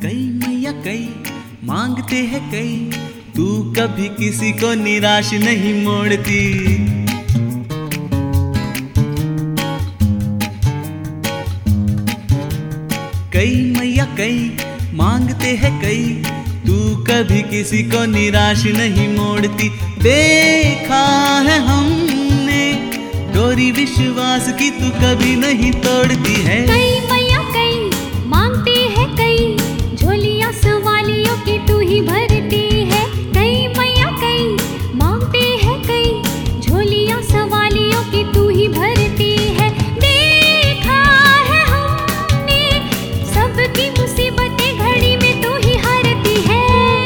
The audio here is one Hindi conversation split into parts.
कई मैया कई मांगते हैं कई, तू कभी किसी को निराश नहीं मोड़ती। कई मैया कई मांगते हैं कई, तू कभी किसी को निराश नहीं मोड़ती। देखा है हमने डोरी विश्वास की, तू कभी नहीं तोड़ती है। कई मैया कई मांगते हैं कई, झोलियां सवालियों की तू ही भरती है। कई मैया कई मांगते हैं कई, झोलियां सवालियों की तू ही भरती है। देखा है हमने सबकी मुसीबतें, घड़ी में तू ही हारती है।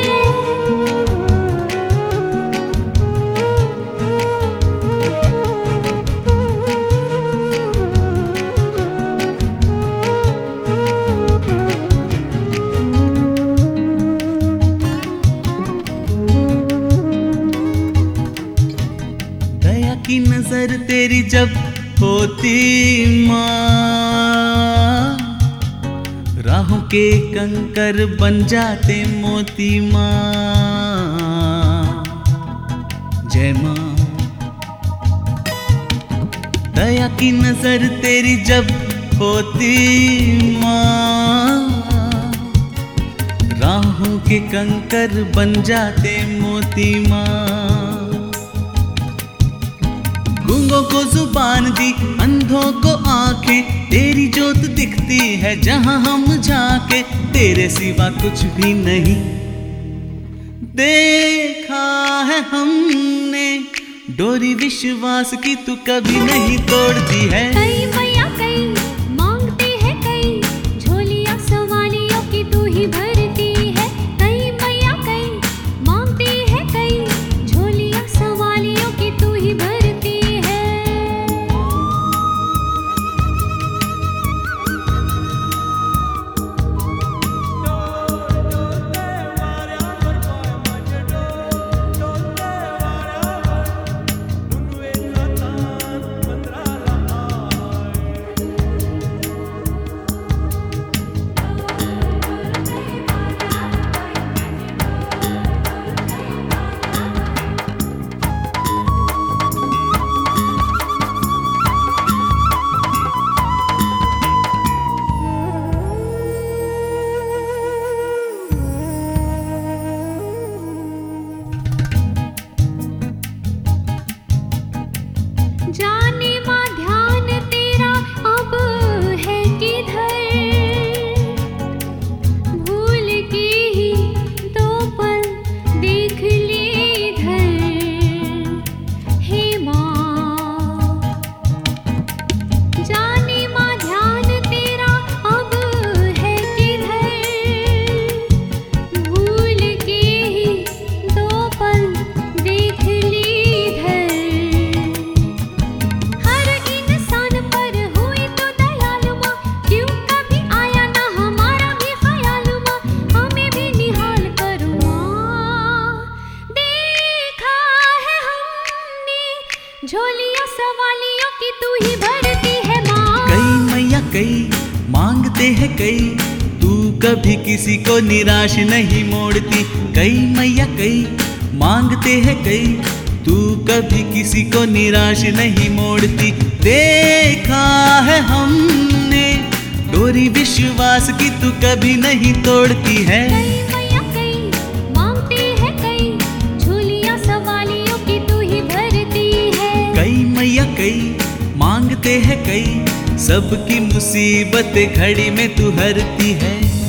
दया की नजर तेरी जब होती माँ, राहों के कंकर बन जाते मोती माँ। जय माँ। दया की नजर तेरी जब होती माँ, राहों के कंकर बन जाते मोती माँ। गूंगों को जुबान दी, अंधों को आंखें, तेरी जोत दिखती है जहां हम झांके। तेरे सिवा कुछ भी नहीं देखा है हमने, डोरी विश्वास की तू कभी नहीं तोड़ती है। कई मैया कई मांगते हैं कई, झोलियां सवालियों की तू ही भरती है। कई मैया कई मांगते हैं कई, झोलियां सवालियों की तू ही भरती है। जाने माँ ध्यान तेरा अब है किधर, भूल के ही दो पल देख ले इधर। हे माँ जाने माँ ध्यान तेरा अब है किधर, भूल के ही दो पल देख ले इधर। हर इंसान पर हुई तो दयालु माँ, क्यों कभी आया ना हमारा भी ख्याल माँ। हमें भी निहाल करो माँ। देखा है हमने झोलियां सवालियों की तू ही भरती है माँ। कई मैया कई मांगते हैं कई, तू कभी किसी को निराश नहीं मोड़ती। कई मैया कई मांगते हैं कई, तू कभी किसी को निराश नहीं मोड़ती। देखा है हमने डोरी विश्वास की, तू कभी नहीं तोड़ती है। कई मैया कई मांगते हैं कई, झोलियां सवालियों की तू ही भरती है। कई मैया कई मांगते हैं कई, सबकी मुसीबत घड़ी में तू हरती है।